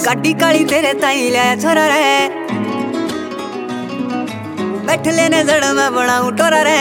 गाड़ी काली तेरे ताई ले छोरा रे, बैठ लेने जड़ में बनाऊं टोरा रे।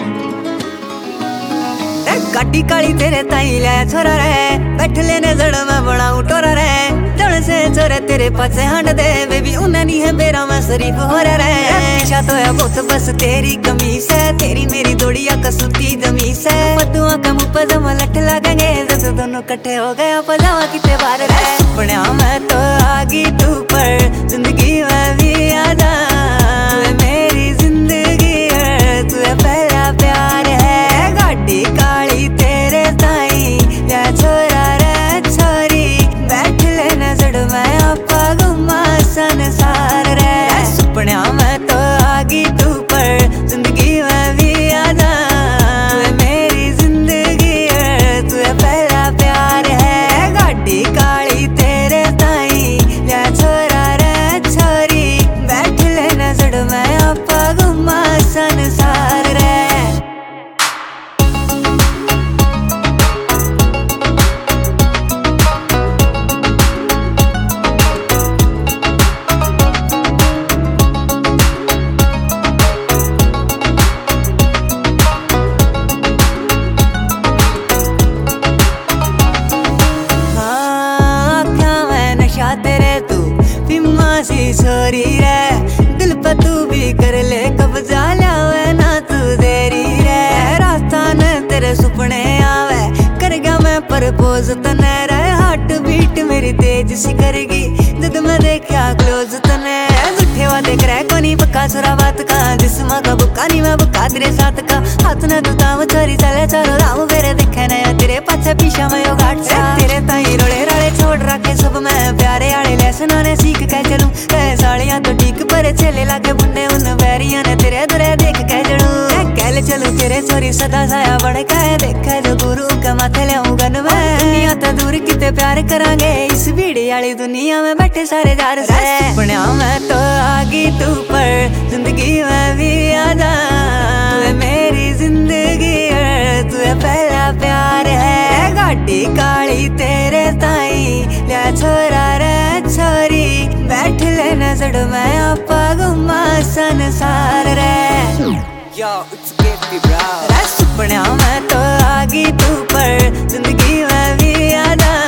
गाड़ी काली तेरे ताई ले छोरा रे, बैठ लेने जड़ में बनाऊं टोरा रे। जड़ से छोरे तेरे पासे हंड दे बेबी, उन्हें नहीं है मेरा मैं शरीफ हो रे। पीछा तो है बहुत बस तेरी कमीज है, तेरी मेरी दोड़िया कसूती जमीस है। पदुआ का मुँह पर जमा लठ लगेंगे, जब दोनों कट्ठे हो गए पजामा कितने बार रे। सपना में तो आगी तू पर जिंदगी में भी आ जा, तू मेरी जिंदगी है, तू पहला प्यार है। गाड़ी काली तेरे ताई या छोरा रे छोरी, बैठ लेना जड़ में आपा घुमा संसार रे। सपना में तो आगी तू पर जिंदगी में भी आ जा, तू मेरी जिंदगी है, तू पहला प्यार है। गाड़ी काली तेरे ताई या छोरा रे छोरी, बैठ लेना जड़ में आपा घुमा संसार रे। तेरे तू पिम्मा सी छोरी रे, दिल पे तू भी कर ले कब्जा, लावे ना तू देरी रे। रास्ता ने तेरे सुपने आवे, कर गया मैं प्रपोज तने रे। हार्ट बीट मेरी तेज सी करेगी जब मैं देखा क्लोज तने। झूठे वादे करे कोनी पक्का सुरा बात का, जिस्मा का बुक्का नहीं मैं बुक्का तेरे साथ का। हाथ ने तू ताव चोरी चले चारो राम मेरे देखे नया, तेरे पाछे पीछा मैं यो घाट सा। तेरे ताई रोड़े राड़े छोड़ रखे सब मैं, प्यारे आले लेसन ने सीख के चलूं। साड़ियां तो ठीक पर चले लागे बुन्ने, उन बैरिया ने तेरे दुरे देख के जड़ू। कहले चलूं तेरे छोरी सदा साया बढ़ के, देखे जो गुरु का माथे लियाऊं गन में। दुनिया तो दूर किते प्यार करांगे, इस भीड़ वाली दुनिया में बैठे सारे जार से। सपना में तो आगी तू पर जिंदगी में भी आ जा, तू मेरी जिंदगी है, तू पहला प्यार है। गाड़ी काली तेरे ताई या छोरा रे छोरी, बैठ लेना जड़ में आपा घुमा संसार रे। Yo, it's Gaby Brown. सपना में तो आगी तू पर जिंदगी में भी आ जा,